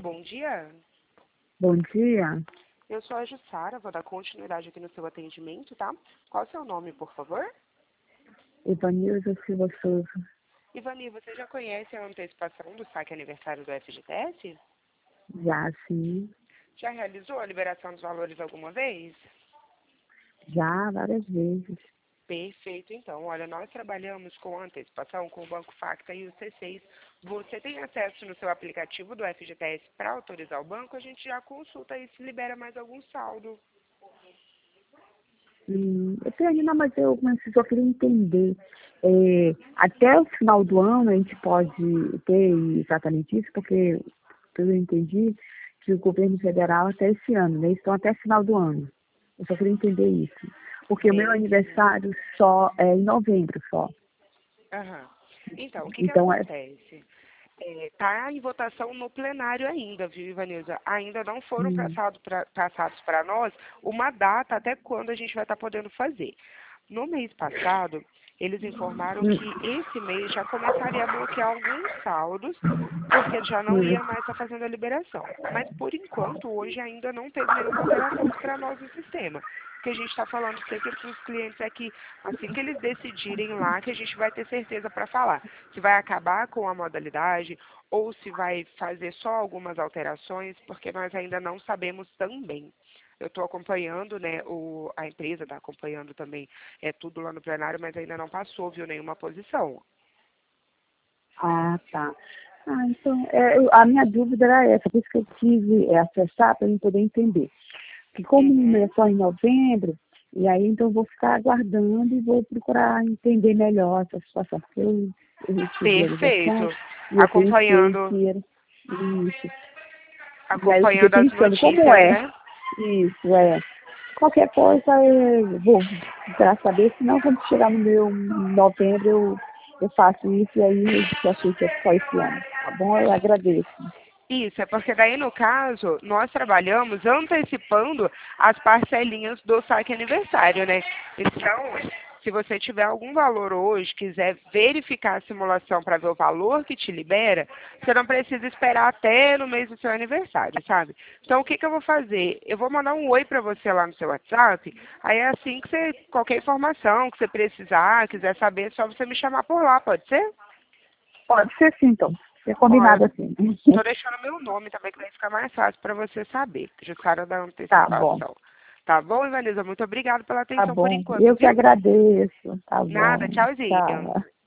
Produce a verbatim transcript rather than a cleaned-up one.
bom dia. Bom dia. Eu sou a Jussara, vou dar continuidade aqui no seu atendimento, tá? Qual é o seu nome, por favor? Ivanilza Silva Souza. Ivani, você já conhece a antecipação do saque aniversário do F G T S? Já, sim. Já realizou a liberação dos valores alguma vez? Já, várias vezes. Perfeito, então. Olha, nós trabalhamos com antecipação com o Banco Facta e o C seis. Você tem acesso no seu aplicativo do F G T S para autorizar o banco? A gente já consulta e se libera mais algum saldo. Hum, eu tenho ainda, mas eu mas eu só queria entender. É, até o final do ano a gente pode ter exatamente isso, porque eu entendi que o governo federal até esse ano, né? Estão até final do ano. Eu só queria entender isso. Porque o meu É, aniversário só é em novembro só. aham. Então, o que que Então é. acontece? Está em votação no plenário ainda, viu, Ivanilza? Ainda não foram Hum, passado pra, passados para nós uma data até quando a gente vai estar podendo fazer. No mês passado, eles informaram hum, que esse mês já começaria a bloquear alguns saldos, porque já não hum. ia mais estar fazendo a liberação. Mas, por enquanto, hoje ainda não teve nenhuma alteração para nós no sistema. O que a gente está falando sempre para os clientes é que, assim que eles decidirem lá, que a gente vai ter certeza para falar se vai acabar com a modalidade ou se vai fazer só algumas alterações, porque nós ainda não sabemos também. Eu estou acompanhando, né, o, a empresa está acompanhando também é, tudo lá no plenário, mas ainda não passou, viu, nenhuma posição. Ah, tá. Ah, então, é, eu- a minha dúvida era essa, por isso que eu quis é, acessar para eu poder entender. Que como é Uhum. só em novembro, e aí então eu vou ficar aguardando e vou procurar entender melhor essa situação, porque eu, eu recebi a ligação Perfeito. e eu pensei Acompanhando, que era isso. E aí eu fiquei acompanhando as pensando, como notícias, é? né? Isso, é. Qualquer coisa eu vou para saber, senão quando chegar no meu novembro eu, eu faço isso e aí eu já achei que é só esse ano. Tá bom? Eu agradeço. Isso, é porque daí, no caso, nós trabalhamos antecipando as parcelinhas do saque aniversário, né? Então, se você tiver algum valor hoje, quiser verificar a simulação para ver o valor que te libera, você não precisa esperar até no mês do seu aniversário, sabe? Então, o que, que eu vou fazer? Eu vou mandar um oi para você lá no seu WhatsApp, aí é assim que você, qualquer informação que você precisar, quiser saber, é só você me chamar por lá, pode ser? Pode ser sim, então. É Ó, eu combinado assim. estou deixando meu nome também, que vai ficar mais fácil para você saber. Jussara da Tá bom, antecipação. Tá bom, Ivanilza? Muito obrigada pela tá atenção por bom. enquanto, Eu que viu? agradeço. Tá Nada, bom. tchauzinho. Tchau.